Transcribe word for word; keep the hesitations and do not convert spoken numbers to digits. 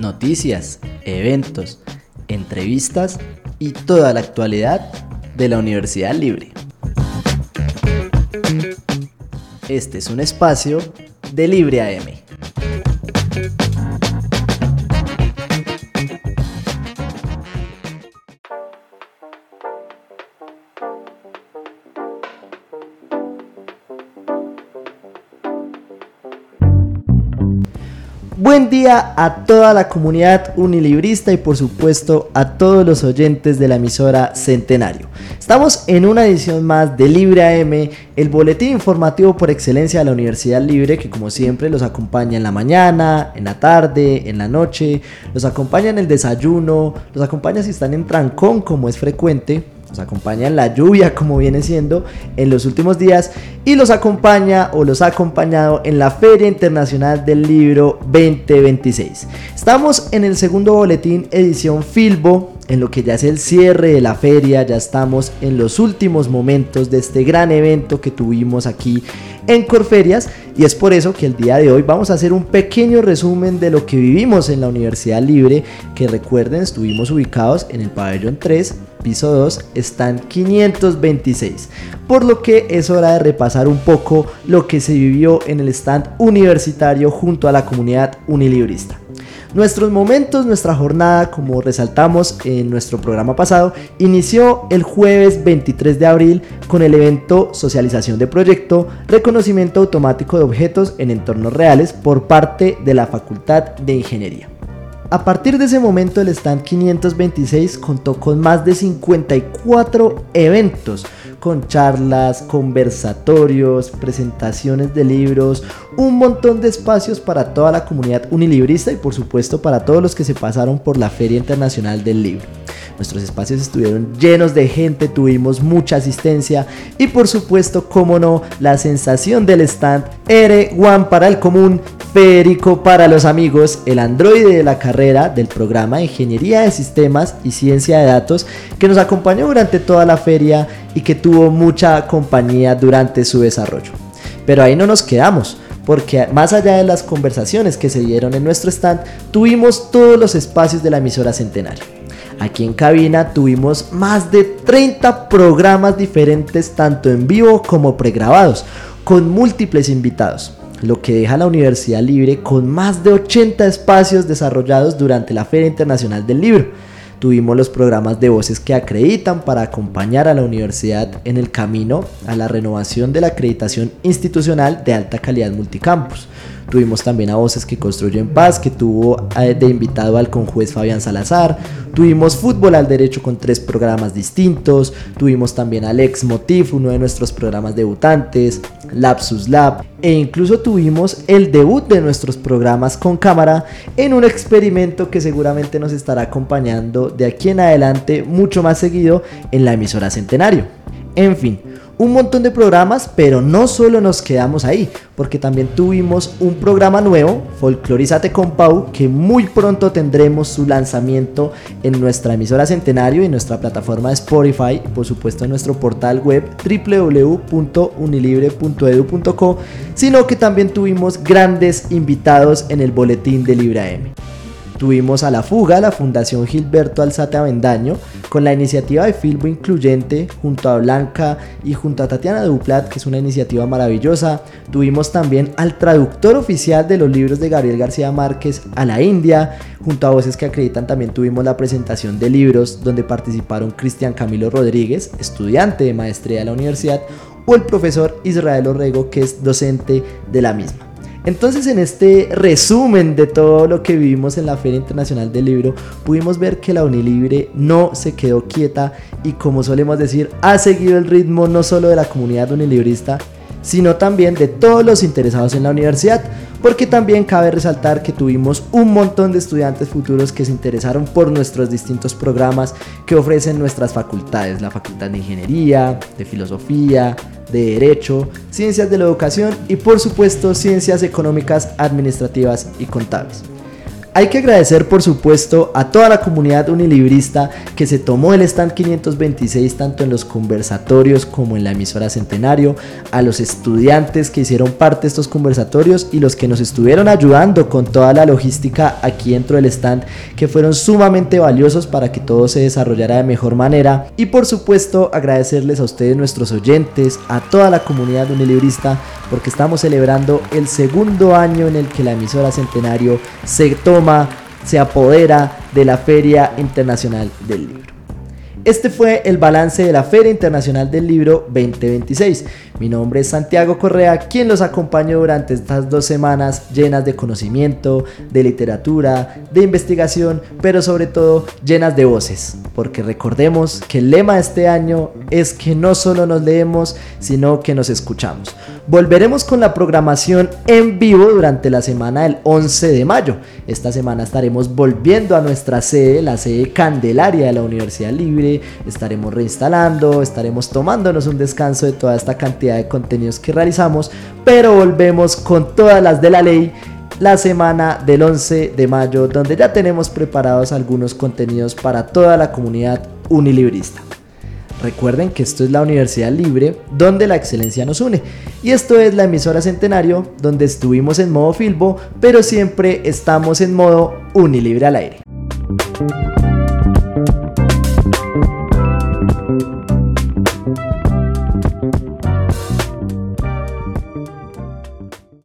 noticias, eventos, entrevistas y toda la actualidad de la Universidad Libre. Este es un espacio de Libre A M. Buen día a toda la comunidad unilibrista y por supuesto a todos los oyentes de la emisora Centenario. Estamos en una edición más de Libre A M, el boletín informativo por excelencia de la Universidad Libre, que como siempre los acompaña en la mañana, en la tarde, en la noche, los acompaña en el desayuno, los acompaña si están en trancón como es frecuente, los acompaña en la lluvia como viene siendo en los últimos días y los acompaña o los ha acompañado en la Feria Internacional del Libro veinte veintiséis. Estamos en el segundo boletín edición Filbo, en lo que ya es el cierre de la feria, ya estamos en los últimos momentos de este gran evento que tuvimos aquí en Corferias y es por eso que el día de hoy vamos a hacer un pequeño resumen de lo que vivimos en la Universidad Libre, que recuerden estuvimos ubicados en el pabellón tres, piso dos, stand quinientos veintiséis, por lo que es hora de repasar un poco lo que se vivió en el stand universitario junto a la comunidad unilibrista. Nuestros momentos, nuestra jornada, como resaltamos en nuestro programa pasado, inició el jueves veintitrés de abril con el evento Socialización de Proyecto, Reconocimiento Automático de Objetos en Entornos Reales por parte de la Facultad de Ingeniería. A partir de ese momento el stand quinientos veintiséis contó con más de cincuenta y cuatro eventos, con charlas, conversatorios, presentaciones de libros, un montón de espacios para toda la comunidad unilibrista y por supuesto para todos los que se pasaron por la Feria Internacional del Libro. Nuestros espacios estuvieron llenos de gente, tuvimos mucha asistencia y por supuesto, como no, la sensación del stand, R uno para el común, Federico para los amigos, el androide de la carrera del programa de Ingeniería de Sistemas y Ciencia de Datos que nos acompañó durante toda la feria y que tuvo mucha compañía durante su desarrollo. Pero ahí no nos quedamos, porque más allá de las conversaciones que se dieron en nuestro stand, tuvimos todos los espacios de la emisora Centenario. Aquí en cabina tuvimos más de treinta programas diferentes, tanto en vivo como pregrabados, con múltiples invitados, lo que deja a la Universidad Libre con más de ochenta espacios desarrollados durante la Feria Internacional del Libro. Tuvimos los programas de voces que acreditan para acompañar a la universidad en el camino a la renovación de la acreditación institucional de alta calidad multicampus. Tuvimos también a Voces que Construyen Paz, que tuvo de invitado al conjuez Fabián Salazar. Tuvimos Fútbol al Derecho con tres programas distintos. Tuvimos también al Ex Motif, uno de nuestros programas debutantes, Lapsus Lab. E incluso tuvimos el debut de nuestros programas con cámara en un experimento que seguramente nos estará acompañando de aquí en adelante mucho más seguido en la emisora Centenario. En fin, un montón de programas, pero no solo nos quedamos ahí, porque también tuvimos un programa nuevo, Folclorízate con Pau, que muy pronto tendremos su lanzamiento en nuestra emisora Centenario y en nuestra plataforma de Spotify, y por supuesto en nuestro portal web doble u doble u doble u punto unilibre punto edu punto co, sino que también tuvimos grandes invitados en el boletín de Libre A M. Tuvimos a La Fuga, la Fundación Gilberto Alzate Avendaño, con la iniciativa de Filbo Incluyente, junto a Blanca y junto a Tatiana Duplat, que es una iniciativa maravillosa. Tuvimos también al traductor oficial de los libros de Gabriel García Márquez a la India. Junto a Voces que Acreditan también tuvimos la presentación de libros, donde participaron Cristian Camilo Rodríguez, estudiante de maestría de la universidad, o el profesor Israel Orrego, que es docente de la misma. Entonces, en este resumen de todo lo que vivimos en la Feria Internacional del Libro, pudimos ver que la Unilibre no se quedó quieta y, como solemos decir, ha seguido el ritmo no solo de la comunidad unilibrista, sino también de todos los interesados en la universidad, porque también cabe resaltar que tuvimos un montón de estudiantes futuros que se interesaron por nuestros distintos programas que ofrecen nuestras facultades, la Facultad de Ingeniería, de Filosofía, de Derecho, Ciencias de la Educación y por supuesto Ciencias Económicas, Administrativas y Contables. Hay que agradecer por supuesto a toda la comunidad unilibrista que se tomó el stand quinientos veintiséis tanto en los conversatorios como en la emisora Centenario, a los estudiantes que hicieron parte de estos conversatorios y los que nos estuvieron ayudando con toda la logística aquí dentro del stand, que fueron sumamente valiosos para que todo se desarrollara de mejor manera. Y por supuesto agradecerles a ustedes, nuestros oyentes, a toda la comunidad unilibrista, porque estamos celebrando el segundo año en el que la emisora Centenario se toma, se apodera de la Feria Internacional del Libro. Este fue el balance de la Feria Internacional del Libro veinte veintiséis. Mi nombre es Santiago Correa, quien los acompañó durante estas dos semanas llenas de conocimiento, de literatura, de investigación, pero sobre todo llenas de voces, porque recordemos que el lema de este año es que no solo nos leemos, sino que nos escuchamos. Volveremos con la programación en vivo durante la semana del once de mayo. Esta semana estaremos volviendo a nuestra sede, la sede Candelaria de la Universidad Libre. Estaremos reinstalando, estaremos tomándonos un descanso de toda esta cantidad de contenidos que realizamos, pero volvemos con todas las de la ley la semana del once de mayo, donde ya tenemos preparados algunos contenidos para toda la comunidad unilibrista. Recuerden que esto es la Universidad Libre, donde la excelencia nos une, y esto es la emisora Centenario, donde estuvimos en modo Filbo, pero siempre estamos en modo unilibre al aire.